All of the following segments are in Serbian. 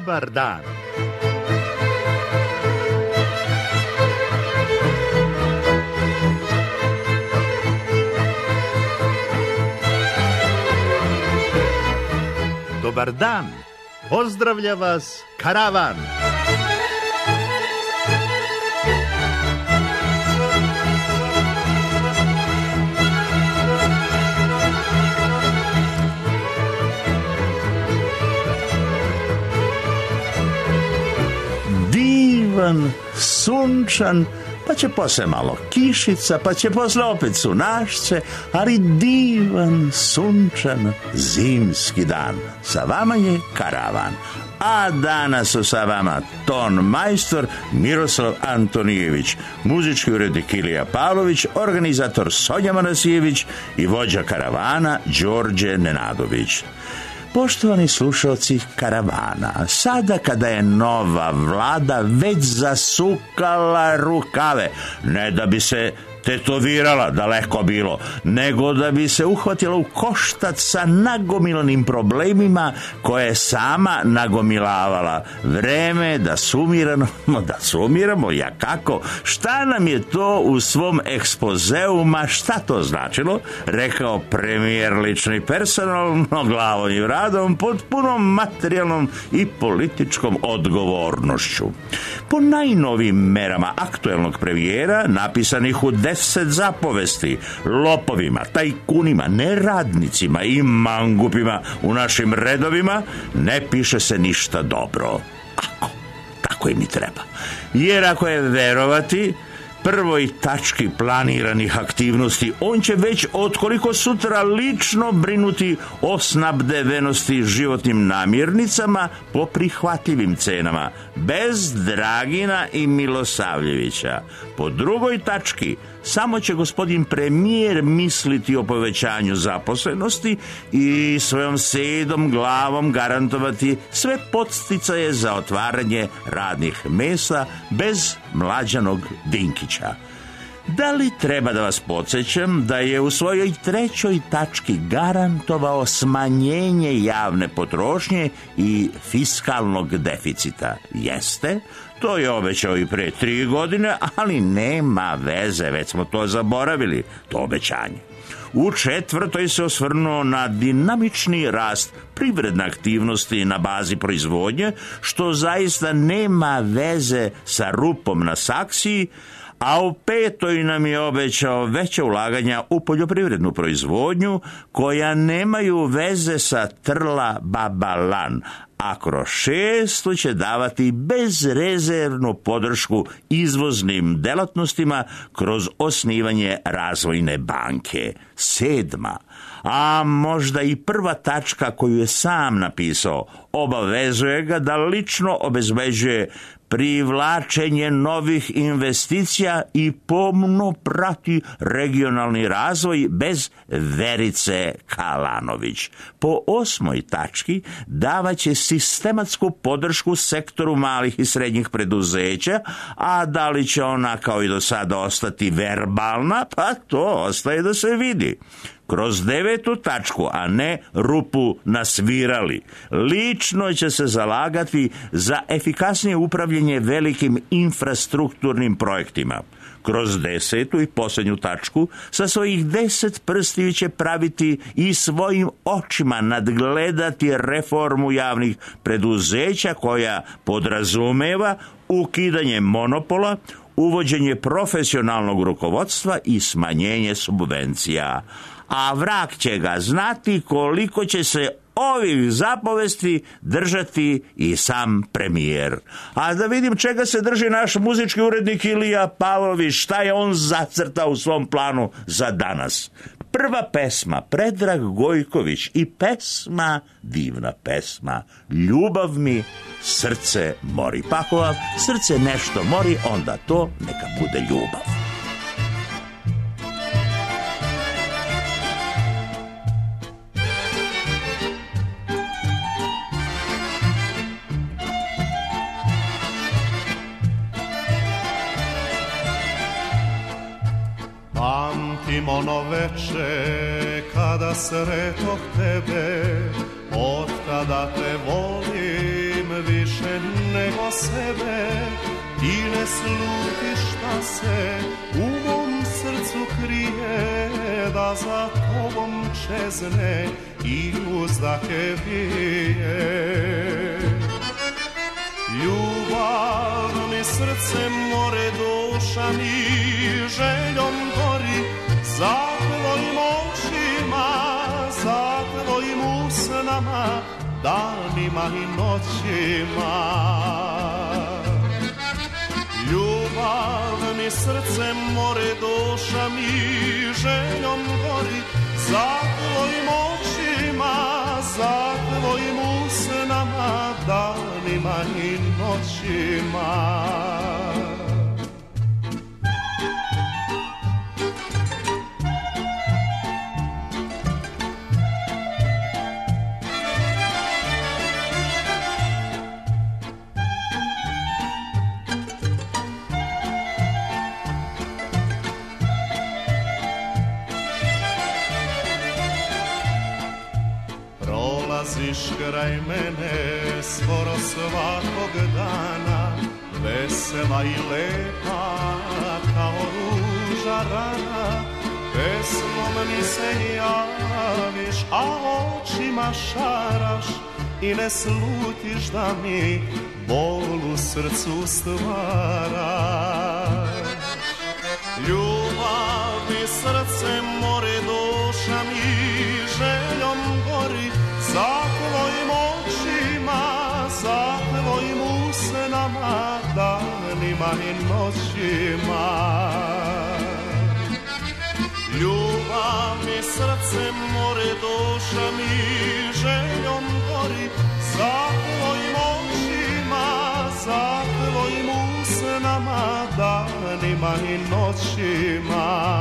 Dobar dan. Dobar dan. Pozdravlja vas karavan. Divan, sunčan, pa će posle malo kišica, pa će posle opet sunašće, ali divan, sunčan, zimski dan. Sa vama je karavan. A danas su sa vama ton majstor Miroslav Antonijević, muzički urednik Ilija Pavlović, organizator Sonja Manasijević i vođa karavana Đorđe Nenadović. Poštovani slušalci karavana, sada kada je nova vlada već zasukala rukave, ne da bi se tetovirala, daleko bilo, nego da bi se uhvatila u koštac sa nagomilanim problemima koje je sama nagomilavala. Vreme da sumiramo, ja kako? Šta nam je to u svom ekspozeu, šta to značilo? Rekao premijer lično i personalno, glavom i radom, pod punom materijalnom i političkom odgovornošću. Po najnovim merama aktuelnog premijera, napisanih u 10 zapovesti, lopovima, tajkunima, neradnicima i mangupima u našim redovima, ne piše se ništa dobro. Tako im i treba. Jer ako je verovati prvoj tački planiranih aktivnosti, on će već otkoliko sutra lično brinuti o snabdevenosti životnim namirnicama po prihvatljivim cenama, bez Dragina i Milosavljevića. Po drugoj tački, samo će gospodin premijer misliti o povećanju zaposlenosti i svojom sedom glavom garantovati sve podsticaje za otvaranje radnih mesta bez Mlađanog Dinkića. Da li treba da vas podsjećam da je u svojoj trećoj tački garantovao smanjenje javne potrošnje i fiskalnog deficita? Jeste, to je obećao i pre 3 godine, ali nema veze, već smo to zaboravili, to obećanje. U četvrtoj se osvrnuo na dinamični rast privredne aktivnosti na bazi proizvodnje, što zaista nema veze sa rupom na saksiji, a u petoj nam je obećao veća ulaganja u poljoprivrednu proizvodnju koja nemaju veze sa trla baba lan, a kroz šestu će davati bezrezervnu podršku izvoznim delatnostima kroz osnivanje razvojne banke. 7. a možda i prva tačka koju je sam napisao, obavezuje ga da lično obezbeđuje privlačenje novih investicija i pomno prati regionalni razvoj bez Verice Kalanović. Po 8. tački davaće sistematsku podršku sektoru malih i srednjih preduzeća, a da li će ona kao i do sada ostati verbalna, pa to ostaje da se vidi. Kroz 9. tačku, a ne rupu nasvirali, lično će se zalagati za efikasnije upravljanje velikim infrastrukturnim projektima. Kroz 10. i posljednju tačku, sa svojih 10 prstiju će praviti i svojim očima nadgledati reformu javnih preduzeća koja podrazumeva ukidanje monopola, uvođenje profesionalnog rukovodstva i smanjenje subvencija. A vrag će ga znati koliko će se ovih zapovesti držati i sam premijer. A da vidim čega se drži naš muzički urednik Ilija Pavlović, šta je on zacrtao u svom planu za danas. Prva pesma, Predrag Gojković i pesma, divna pesma, Ljubav mi srce mori. Pa ako vam srce nešto mori, onda to neka bude ljubav. Pamtim ono veče kada sretoh tebe, od tada te volim više nego sebe, ti ne slutiš šta se u mom srcu krije, da za tobom čezne i uzdahe vije. Ljubav mi srce more, duša mi željom gori, za tvojim očima, za tvojim usnama, danima i noćima. Ljubav mi srce more, duša mi željom gori, za tvojim očima, za tvojim usnama, danima i noćima. Prolaziš kraj mene skoro svakog dana, vesela i lepa kao ruža rana. Pesmom mi se javiš, a očima šaraš i ne slutiš da mi bol u srcu stvaraš. Ljubav mi srce more, duša mi željom gori, za tvojim očima, za tvojim usnama, danima i noćima. Ljubav mi srce more, duša mi željom gori, za tvojim očima, za tvojim usnama, danima i noćima.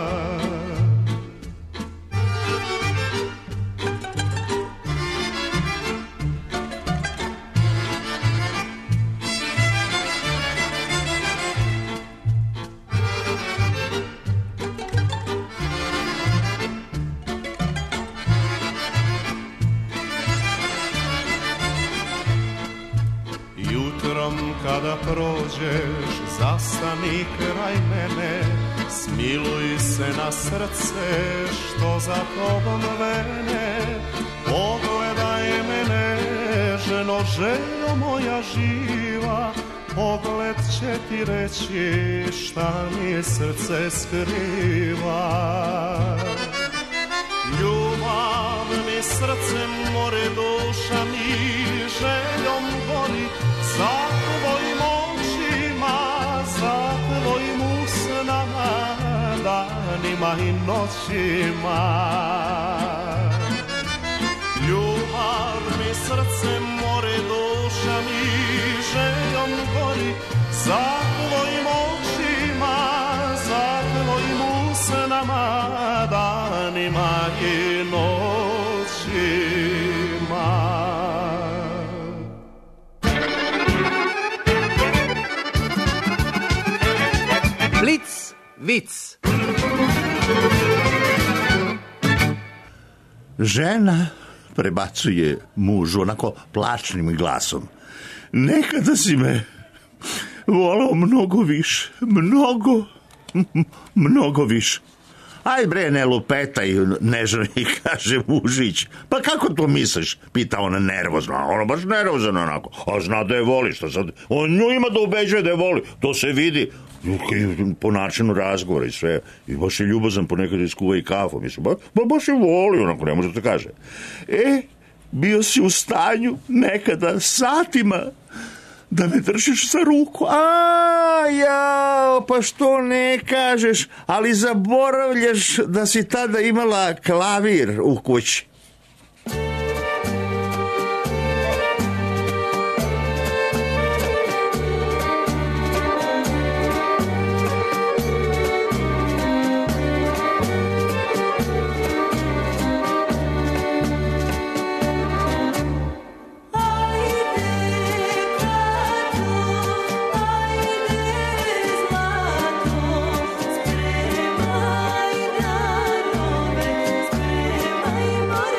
Kada prođeš, zastani kraj mene, smiluj se na srce što za tobom vene. Pogledaj mene, ženo, željo moja živa, pogled će ti reći šta mi srce skriva. Ljubav mi srce more, duša mi željom gori, za tvojim očima, za tvojim usnama, danima i noćima. Ljubav mi srce more, duša mi željom gori, za tvojim očima, za tvojim usnama, danima i noćima. Blic, vic. Žena prebacuje mužu onako plačnim glasom. Nekada si me volao mnogo više, mnogo više. Aj bre, ne lupetaj, nežni, kaže mužić. Pa kako to misliš? Pita ona nervozno. Ona baš nervozno onako. A zna da je voli, što sad? On nju ima da ubeđuje da je voli. To se vidi po načinu razgovora i sve. I baš je ljubazan, ponekad iskuva i kafu. Mislim, baš je voli, onako, ne može da kaže. Bio si u stanju nekada satima da me držiš za ruku. Pa što ne kažeš, ali zaboravljaš da si tada imala klavir u kući. Spremaj darove, spremaj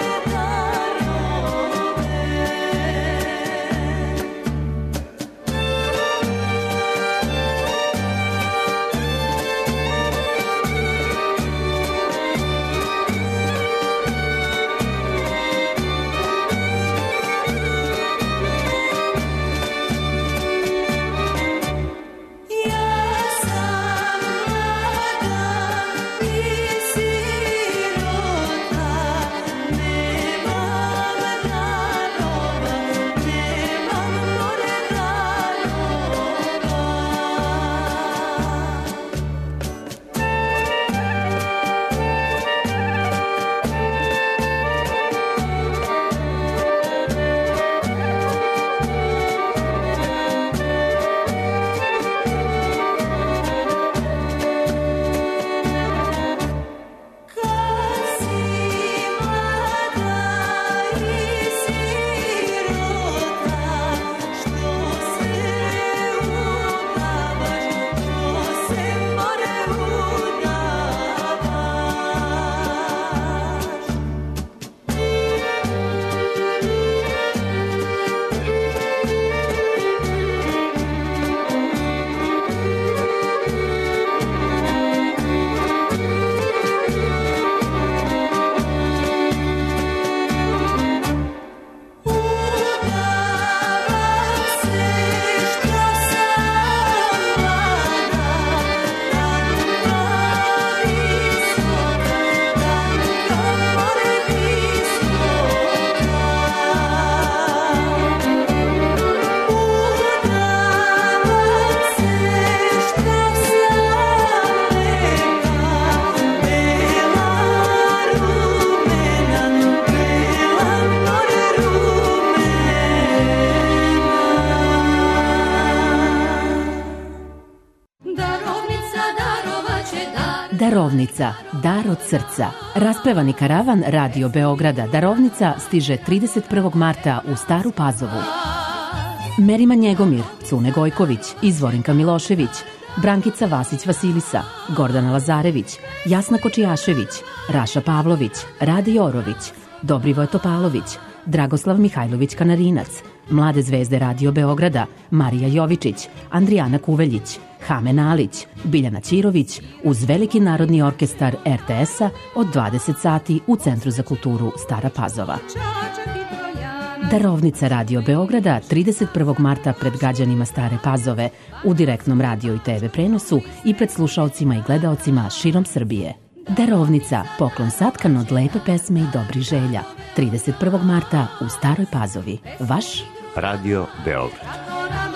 Darovnica, dar od srca. Raspevani karavan Radio Beograda Darovnica stiže 31. marta u Staru Pazovu. Merima Njegomir, Cune Gojković, Izvorinka Milošević, Brankica Vasić-Vasilisa, Gordana Lazarević, Jasna Kočijašević, Raša Pavlović, Rade Jorović, Dobrivoje Topalović, Dragoslav Mihajlović Kanarinac, Mlade zvezde Radio Beograda, Marija Jovičić, Andrijana Kuveljić, Hamen Alić, Biljana Ćirović uz Veliki narodni orkestar RTS-a od 20 sati u Centru za kulturu Stara Pazova. Darovnica Radio Beograda 31. marta pred građanima Stare Pazove u direktnom radio i TV prenosu i pred slušaocima i gledaocima širom Srbije. Darovnica, poklon satkan od lepe pesme i dobrih želja. 31. marta u Staroj Pazovi. Vaš Radio Beograd.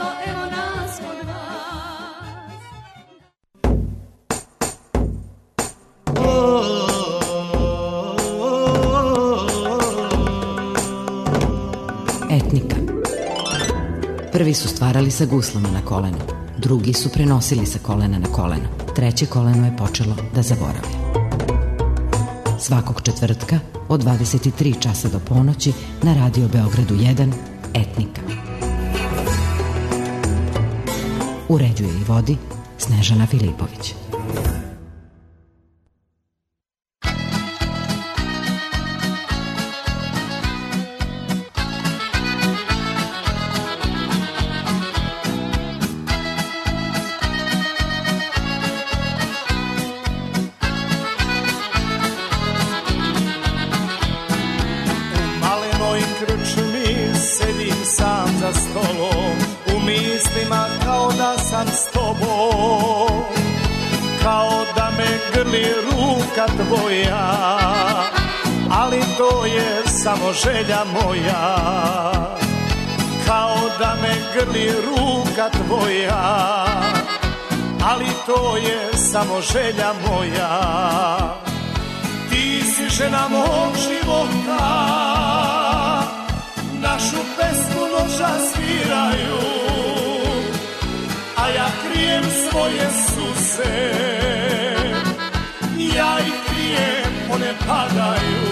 Etnika. Prvi su stvarali sa guslama na kolenu, drugi su prenosili sa kolena na koleno, treće koleno je počelo da zaboravlja. Svakog četvrtka od 23 časa do ponoći na Radio Beogradu 1 Etnika. Uređuje i vodi Snežana Filipović. Tvoja, ali to je samo želja moja, kao da me grli ruka tvoja, ali to je samo želja moja. Ti si žena mog života, našu pesmu noćas sviraju, a ja krijem svoje suse, ja ih krijem, one padaju.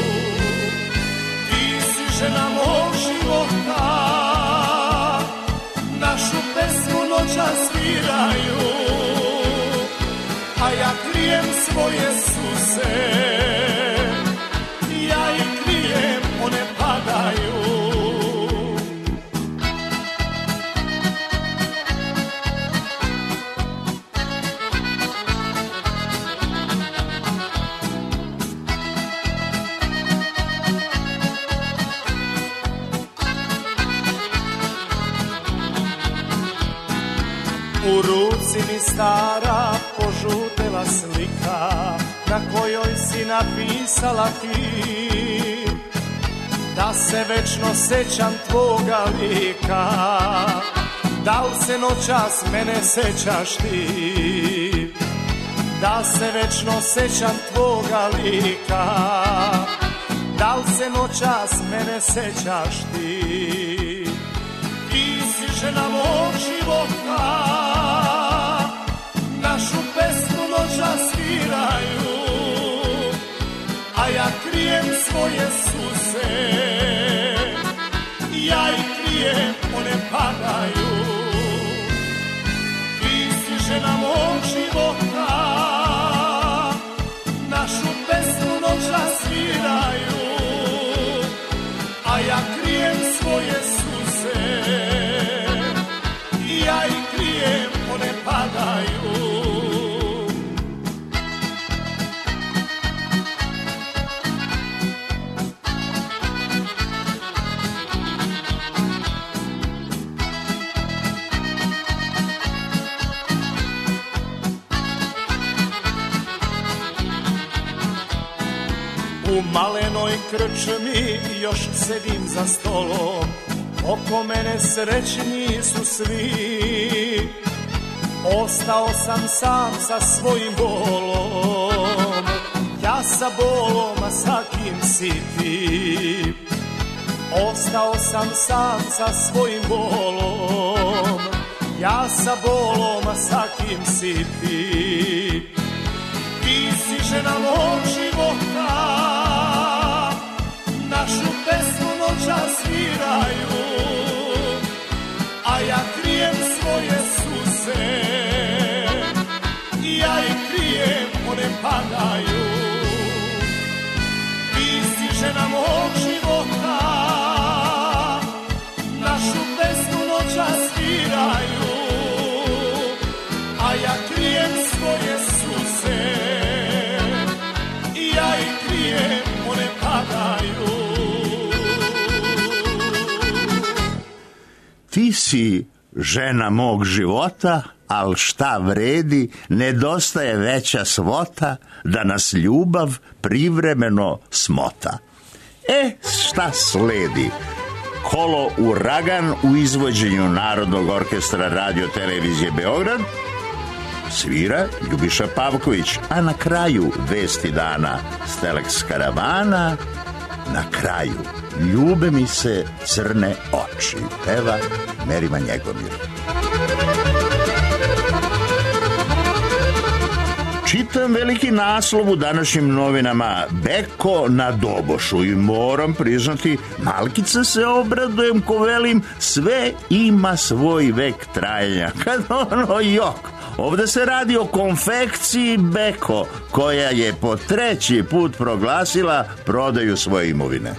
Ti si žena mog života, našu pesmu noćas sviraju, a ja krijem svoje suse, ja ih krijem, one padaju. U ruci mi stara požutela slika, na kojoj si napisala ti, da se večno sećam tvoga lika. Da li se noćas mene sećaš ti? Da se večno sećam tvoga lika. Da li se noćas mene sećaš ti? Ti si žena mog života, našu pesmu noćas sviraju, a ja krijem svoje suse, ja ih krijem, one padaju. Ti si žena mog života, našu pesmu noćas sviraju, a ja krijem svoje suse, ja ih krijem, one padaju. U malenoj krčmi još sedim za stolom, oko mene srećni su svi. Ostao sam sam sa svojim bolom, ja sa bolom, a sa kim si ti? Ostao sam sam sa svojim bolom, ja sa bolom, a sa kim si ti? Ti žena mog života, našu pesmu noćas sviraju, a ja krijem svoje suze, ja ih krijem, one padaju. Ti si žena mog života, našu pesmu noćas sviraju, a ja krijem svoje suze, ja ih krijem, one padaju. Ti si žena mog života, al šta vredi, nedostaje veća svota, da nas ljubav privremeno smota. Šta sledi? Kolo Uragan u izvođenju Narodnog orkestra Radio Televizije Beograd svira Ljubiša Pavković, a na kraju Vesti dana Stelex Karavana, na kraju Ljube mi se crne oči, peva Merima Njegomir. Čitam veliki naslov u današnjim novinama: Beko na dobošu, i moram priznati, malkice se obradujem ko velim, sve ima svoj vek trajanja. Kad ono jok, ovde se radi o konfekciji Beko, koja je po 3. put proglasila prodaju svoje imovine.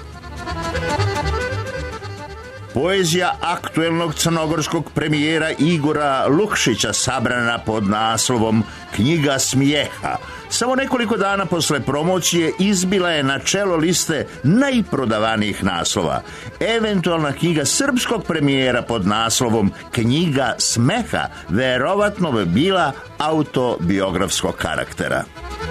Poezija aktuelnog crnogorskog premijera Igora Lukšića, sabrana pod naslovom Knjiga smijeha, samo nekoliko dana posle promocije izbila je na čelo liste najprodavanijih naslova. Eventualna knjiga srpskog premijera pod naslovom Knjiga smeha verovatno bi bila autobiografskog karaktera.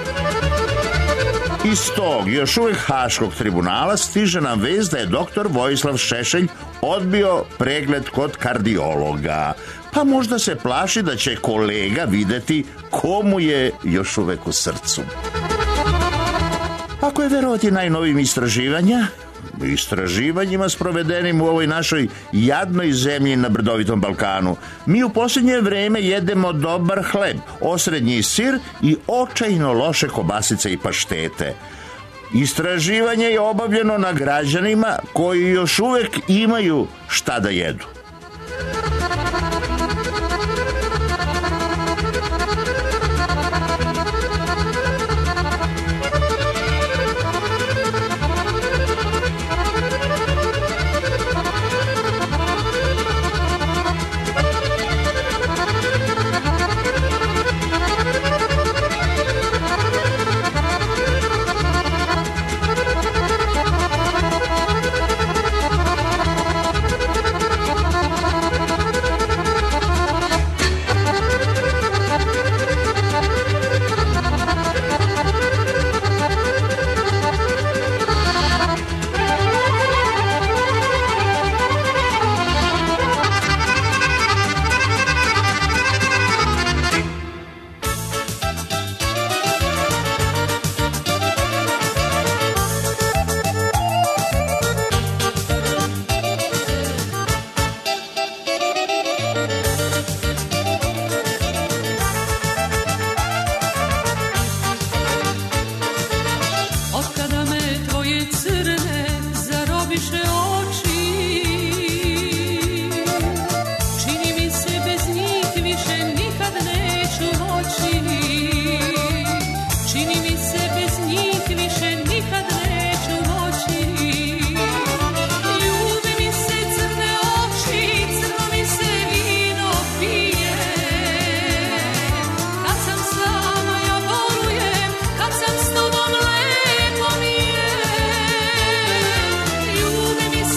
Iz tog još uvijek Haškog tribunala stiže nam vest da je doktor Vojislav Šešelj odbio pregled kod kardiologa, pa možda se plaši da će kolega videti komu je još uvek u srcu. Ako je verovati najnovim istraživanjima sprovedenim u ovoj našoj jadnoj zemlji na brdovitom Balkanu, mi u posljednje vreme jedemo dobar hleb, osrednji sir i očajno loše kobasice i paštete. Istraživanje je obavljeno na građanima koji još uvek imaju šta da jedu. Ljubi mi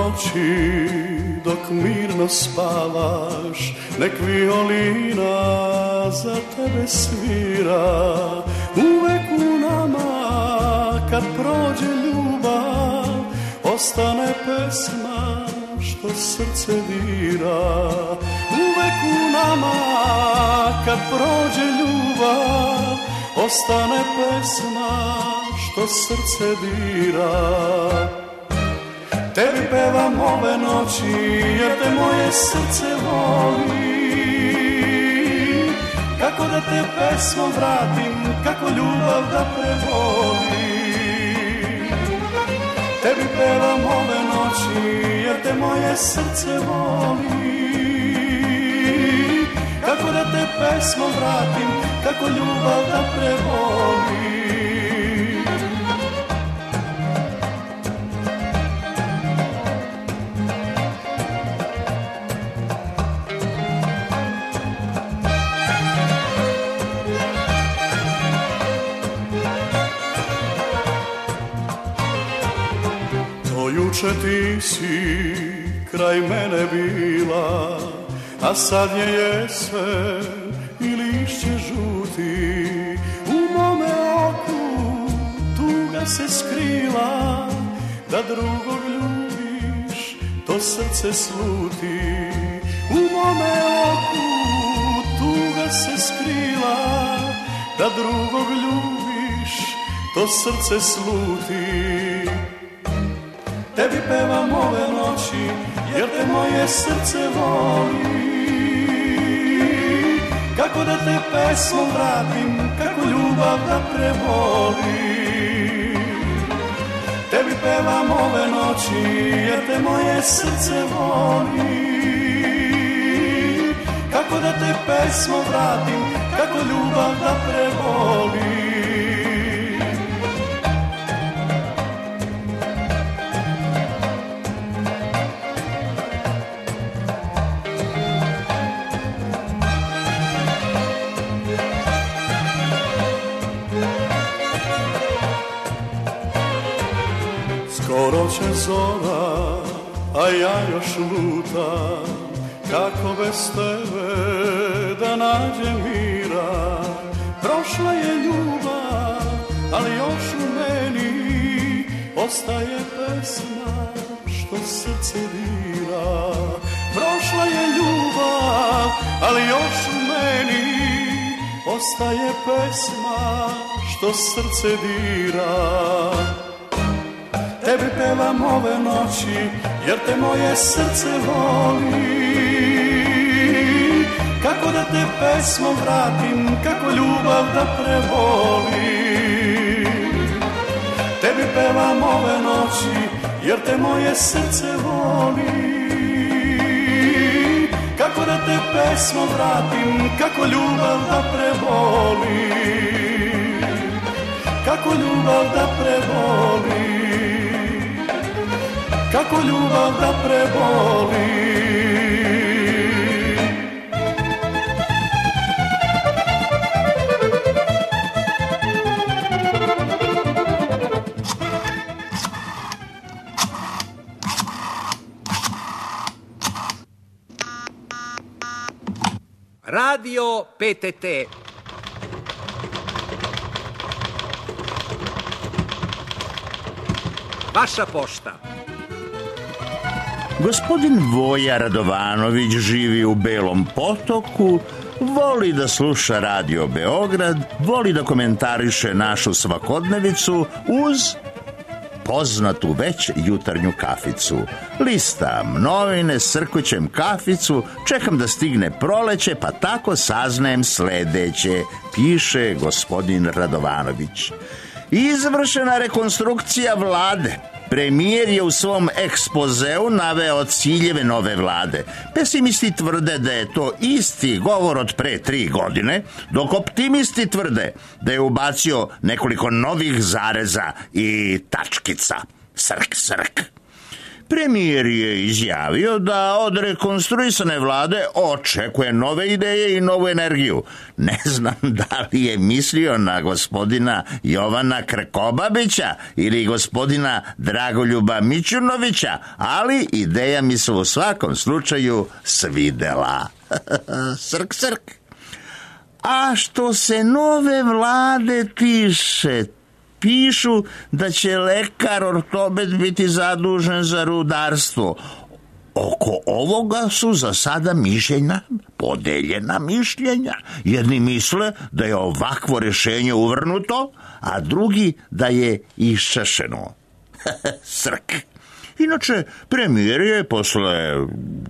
noći dok mirno spavaš, nek violina za tebe svira. Uvek u nama kad prođe ljubav, ostane pesma što srce dira. Uvek u nama kad prođe ljubav, ostane pesma što srce dira. Tebi pevam ove noći jer te moje srce voli. Kako da te pesmom vratim, kako ljubav da prevoli. Tebi pevam ove noći jer te moje srce voli. Kako da te pesmom vratim, kako ljubav da prevoli. Juče ti si kraj mene bila, a sad je jesen i lišće žuti. U mome oku tuga se skrila, da drugog ljubiš, to srce sluti. U mome oku tuga se skrila, da drugog ljubiš, to srce sluti. Tebi pevam ove noći jer te moje srce voli. Kako da te pesmom vratim, kako ljubav da prevoli. Tebi pevam ove noći jer te moje srce voli. Kako da te pesmom vratim, kako ljubav da prevoli. Skoro će zora, a ja još lutam, kako bez tebe da nađem mira. Prošla je ljubav, ali još u meni ostaje pesma što srce dira. Prošla je ljubav, ali još u meni ostaje pesma što srce dira. Tebi pevam ove noći jer te moje srce voli. Kako da te pesmom vratim, kako ljubav da prevoli. Tebi pevam ove noći jer te moje srce voli. Kako da te pesmom vratim, kako ljubav da prevoli. Kako ljubav da prevoli. Kako ljubav da preboli. Radio PTT. Vaša pošta. Gospodin Voja Radovanović živi u Belom Potoku, voli da sluša Radio Beograd, voli da komentariše našu svakodnevicu uz poznatu već jutarnju kaficu. Listam novine, srkućem kaficu, čekam da stigne proleće, pa tako saznajem sledeće, piše gospodin Radovanović. Izvršena rekonstrukcija vlade. Premijer je u svom ekspozeu naveo ciljeve nove vlade. Pesimisti tvrde da je to isti govor od pre 3 godine, dok optimisti tvrde da je ubacio nekoliko novih zareza i tačkica. Srk, srk. Premijer je izjavio da od rekonstruisane vlade očekuje nove ideje i novu energiju. Ne znam da li je mislio na gospodina Jovana Krkobabića ili gospodina Dragoljuba Mićunovića, ali ideja mi se u svakom slučaju svidela. Srk, srk. A što se nove vlade tiče, pišu da će lekar ortoped biti zadužen za rudarstvo. Oko ovoga su za sada mišljenja, podeljena mišljenja. Jedni misle da je ovakvo rješenje uvrnuto, a drugi da je iščašeno. Srk. Inače, premijer je posle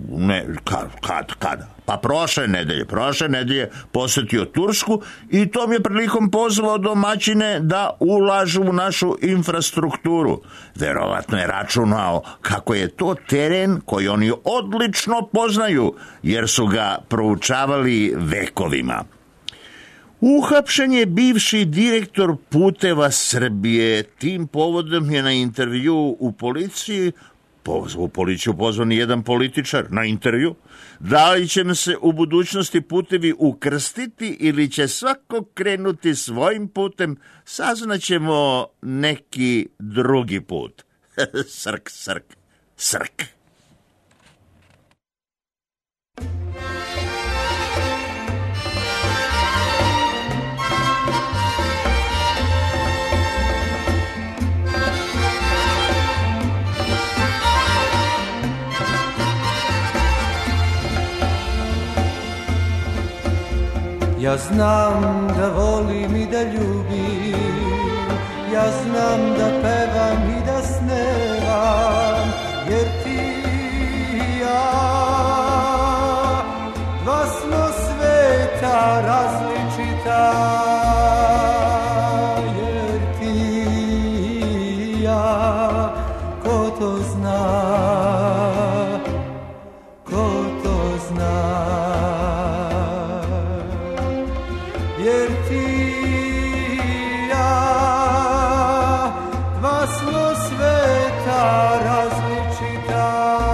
Pa prošle nedelje posjetio Tursku i tom je prilikom pozvao domaćine da ulažu u našu infrastrukturu. Verovatno je računao kako je to teren koji oni odlično poznaju, jer su ga proučavali vekovima. Uhapšen je bivši direktor Puteva Srbije. Tim povodom je na intervju u policiju pozvan jedan političar na intervju. Da li će se u budućnosti putevi ukrstiti ili će svako krenuti svojim putem, saznaćemo neki drugi put. Srk, srk, srk. Ja znam da volim i da ljubim, ja znam da pevam i da snevam, jer ti i ja dva smo sveta različita, jer ti i ja, ko to zna, ko to zna. Jer ti i ja, dva smo sveta različita,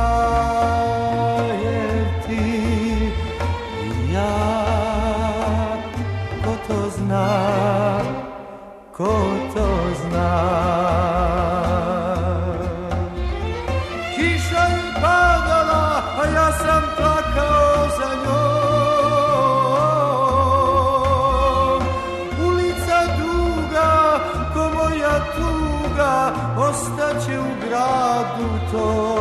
jer ti i ja, ko to zna, ko to zna. Kiša je padala, a ja sam plakao za njom. Ostaće u gradu to.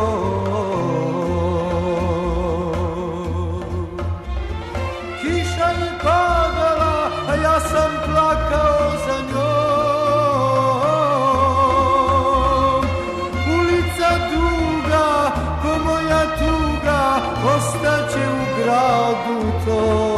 Kiša je padala, a ja sam plakao za njom. Ulica duga, ko moja tuga, ostaće u gradu to.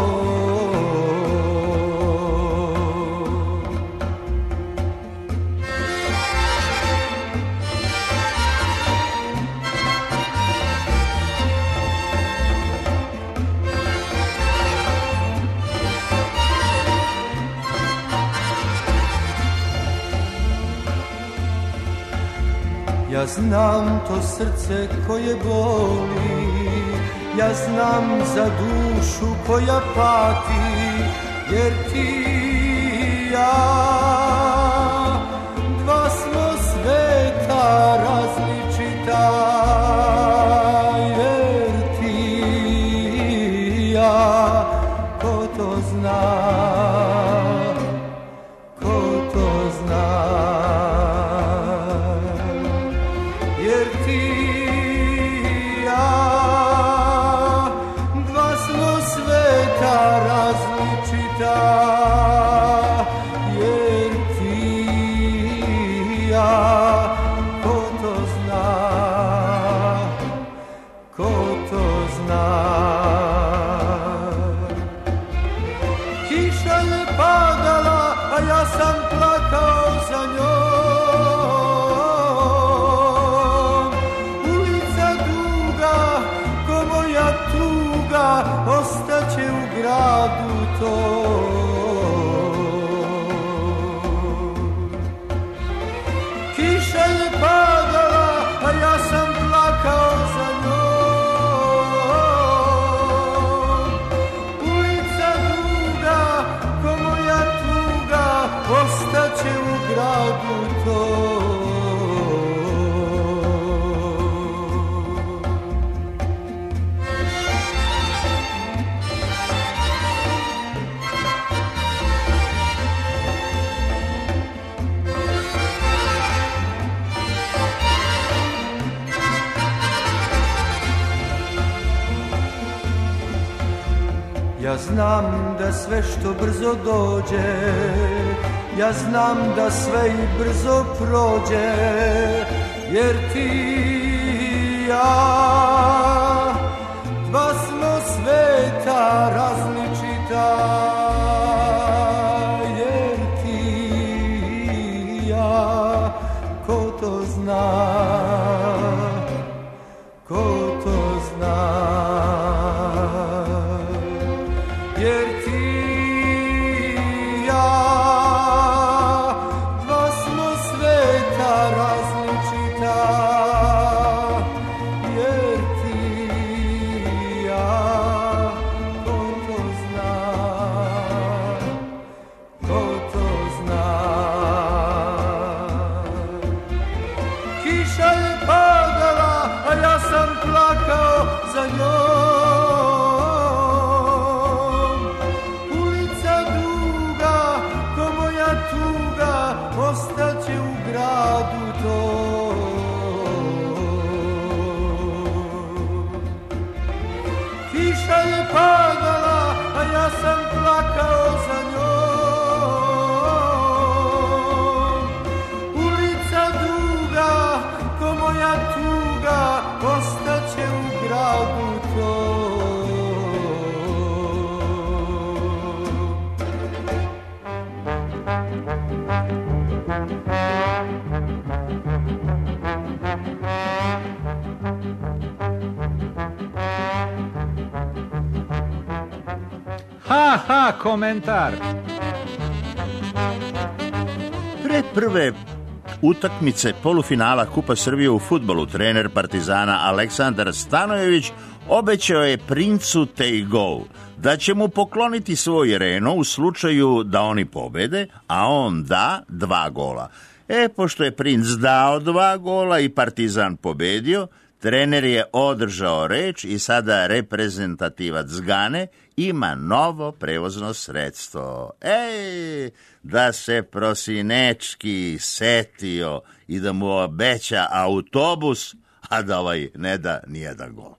Ja znam to srce koje boli, ja znam za dušu koja pati, jer ti i ja, dva smo sveta različita, jer ti i ja, ko to zna, ko to zna. Jer ti i ja, dva smo sveta različita, jer ti i ja, ko to zna, ko to zna. Kiša je padala, a ja sam plakao za njom. Ostaće u gradu to. Kiša znam da sve što brzo dođe, ja znam da sve i brzo prođe, jer ti i ja dva smo sveta različita, jer ti i ja, ko to zna, ko to zna. Ha, komentar. Pre prve utakmice polufinala Kupa Srbije u fudbalu trener Partizana Aleksandar Stanojević obećao je princu Tejgou da će mu pokloniti svoj Renault u slučaju da oni pobede, a on da 2 gola. Pošto je princ dao 2 gola i Partizan pobedio, trener je održao reč i sada reprezentativac Gane ima novo prevozno sredstvo. Da se prosinečki setio i da mu obeća autobus, a da ovaj ne da nijedan gol.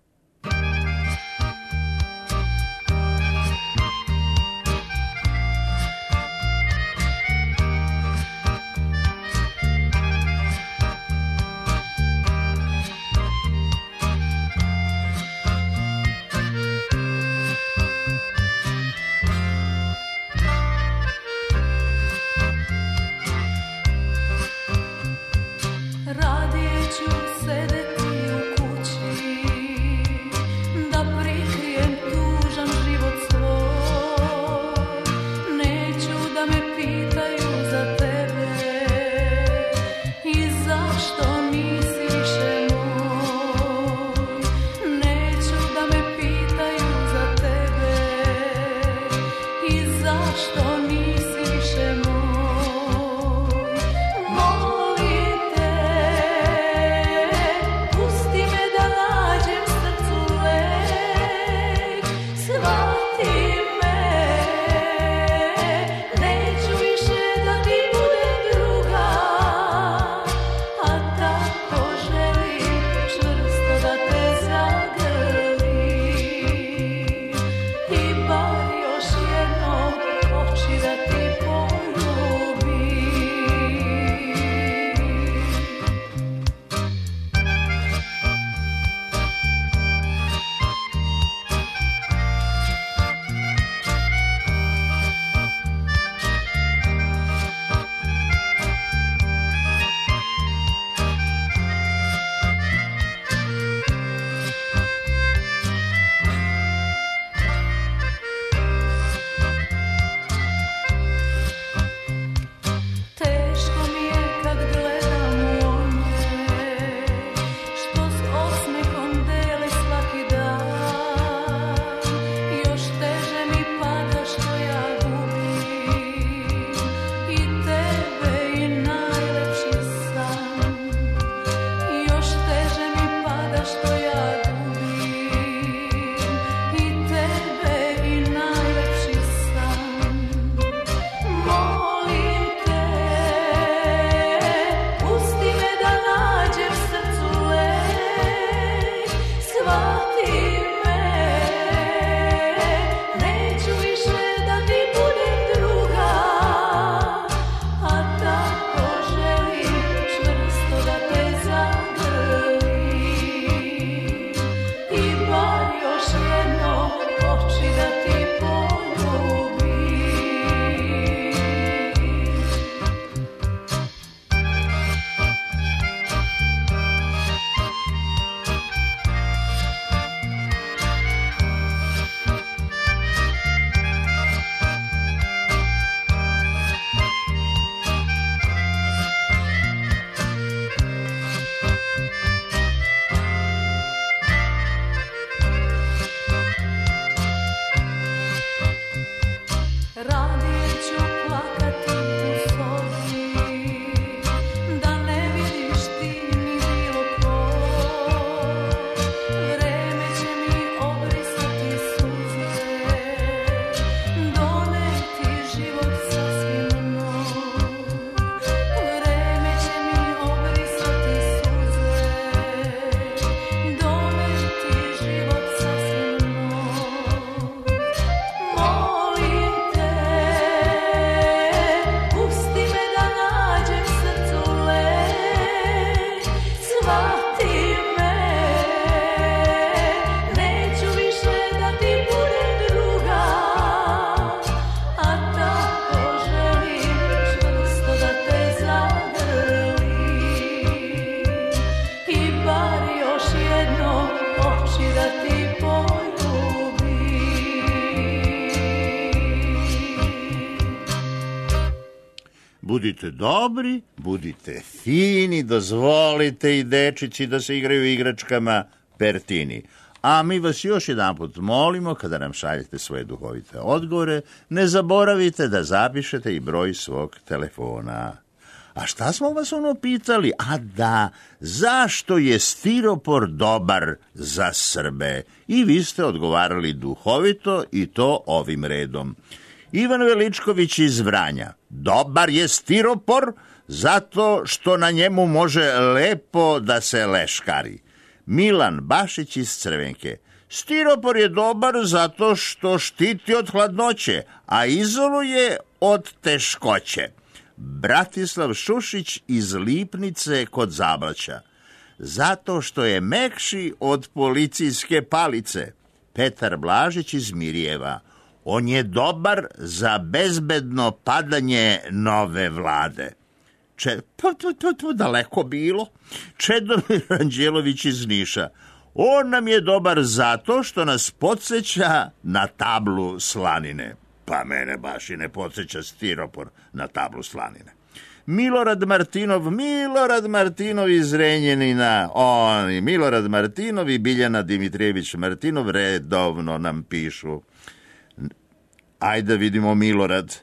Molim te budite dobri, budite fini, dozvolite i dečici da se igraju igračkama Pertini. A mi vas još jedanput molimo, kada nam šaljete svoje duhovite odgovore, ne zaboravite da zapišete i broj svog telefona. A šta smo vas pitali? A da, zašto je stiropor dobar za Srbe? I vi ste odgovarali duhovito i to ovim redom. Ivan Veličković iz Vranja. Dobar je stiropor zato što na njemu može lepo da se leškari. Milan Bašić iz Crvenke. Stiropor je dobar zato što štiti od hladnoće, a izoluje od teškoće. Bratislav Šušić iz Lipnice kod Zablaća. Zato što je mekši od policijske palice. Petar Blažić iz Mirjeva. On je dobar za bezbedno padanje nove vlade. To daleko bilo. Čedomir Anđelović iz Niša. On nam je dobar zato što nas podsjeća na tablu slanine. Pa mene baš i ne podsjeća stiropor na tablu slanine. Milorad Martinov iz Renjanina. Milorad Martinov i Biljana Dimitrijević Martinov redovno nam pišu. Ajde vidimo Milorad.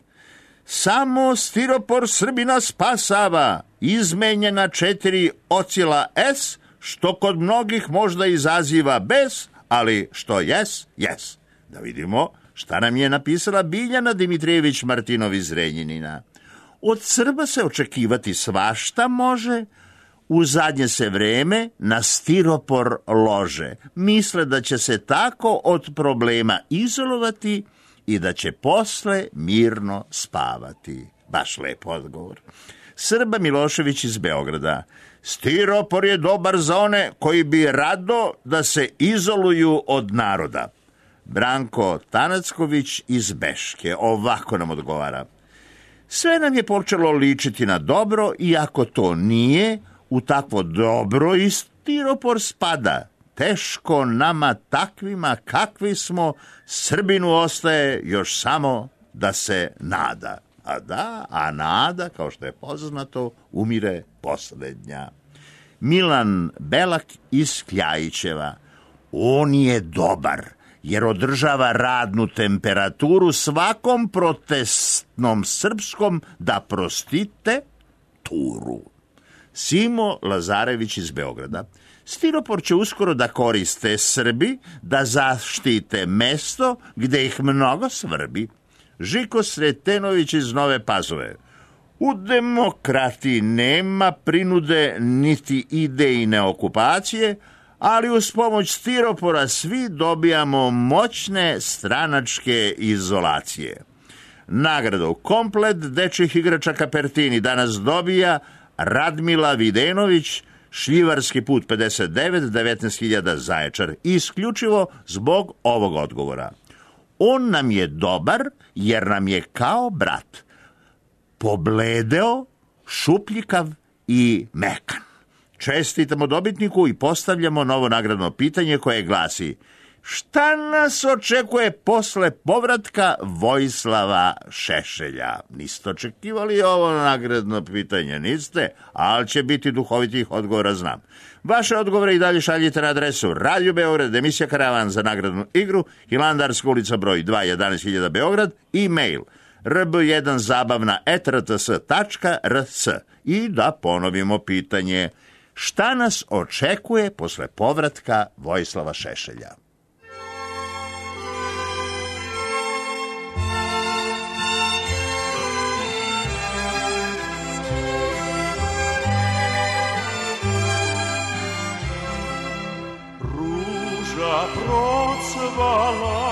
Samo stiropor Srbina spasava, izmenjena 4 ocila S, što kod mnogih možda izaziva bes, ali što jes. Da vidimo šta nam je napisala Biljana Dimitrijević Martinov iz Renjanina. Od Srba se očekivati svašta može, u zadnje se vreme na stiropor lože. Misle da će se tako od problema izolovati i da će posle mirno spavati. Baš lep odgovor. Srba Milošević iz Beograda. Stiropor je dobar za one koji bi rado da se izoluju od naroda. Branko Tanacković iz Beške. Ovako nam odgovara. Sve nam je počelo ličiti na dobro, iako to nije, u takvo dobro i stiropor spada. Teško nama takvima kakvi smo, Srbinu ostaje još samo da se nada. A nada, kao što je poznato, umire poslednja. Milan Belak iz Kljajićeva. On je dobar, jer održava radnu temperaturu svakom protestnom srpskom da prostite turu. Simo Lazarević iz Beograda. Stiropor će uskoro da koriste Srbi da zaštite mesto gde ih mnogo svrbi. Žiko Sretenović iz Nove Pazove. U demokratiji nema prinude niti idejne okupacije, ali uz pomoć stiropora svi dobijamo moćne stranačke izolacije. Nagradu komplet dečjih igračaka Pertini danas dobija Radmila Videnović, Šljivarski put 59, 19.000 Zaječar, isključivo zbog ovog odgovora. On nam je dobar jer nam je kao brat. Pobledeo, šupljikav i mekan. Čestitamo dobitniku i postavljamo novo nagradno pitanje koje glasi: šta nas očekuje posle povratka Vojislava Šešelja? Niste očekivali ovo nagradno pitanje, niste? Ali će biti duhovitih odgovora, znam. Vaše odgovore i dalje šaljite na adresu Radio Beograd, emisija Karavan za nagradnu igru, Hilandarska ulica broj 2, 11.000 Beograd, e-mail rb1zabavna@rts.rs. I da ponovimo pitanje: šta nas očekuje posle povratka Vojislava Šešelja? Ruža procvala,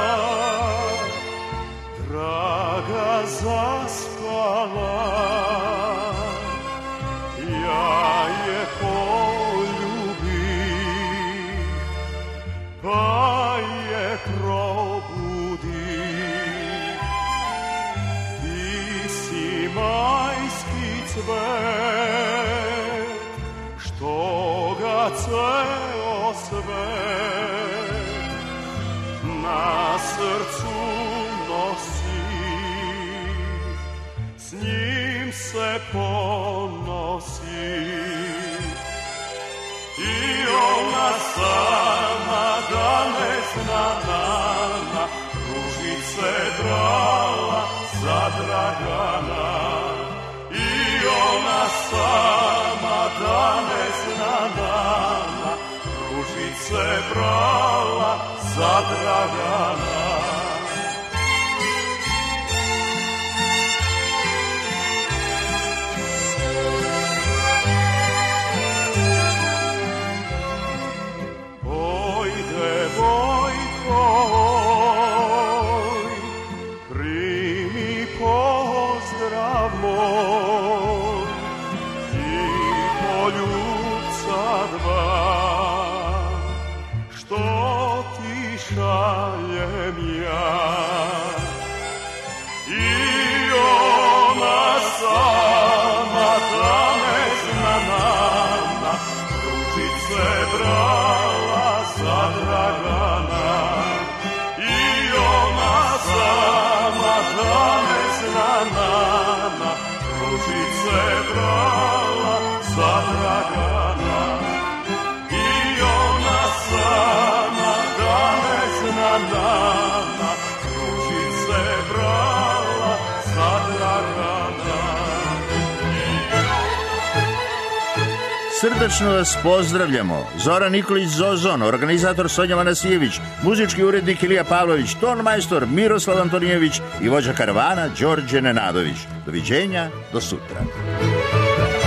draga zaspala, ja je poljubih, pa je probudih. Ti si majski cvet, što ga ceo svet na srcu nosi, s njim se ponosi. I ona sama da ne zna dana, ružice brala za Dragana. I ona sama da ne zna dana, ružice brala za Dragana. Šaljem ja i ona sama da ne zna nama, ružice brala za Dragana. I ona sama da ne zna nama, ružice brala za Dragana. I ona sama da ne zna nama, ružice brala za Dragana. Srdačno vas pozdravljamo. Zoran Nikolić Zozon, organizator Sonja Manasijević, muzički urednik Ilija Pavlović, ton majstor Miroslav Antonijević i vođa karavana Đorđe Nenadović. Doviđenja, do sutra.